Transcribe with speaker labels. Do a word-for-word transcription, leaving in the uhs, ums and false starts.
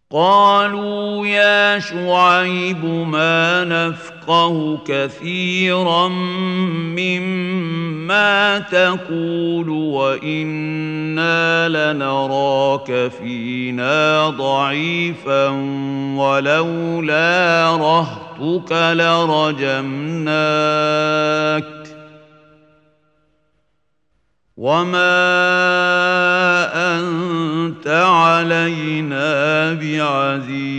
Speaker 1: قالوا يا شعيب ما نفقه كثيرا مما تقول وإنا لنراك فينا ضعيفا ولولا رهطك لرجمناك وما أنت علينا بعزيز.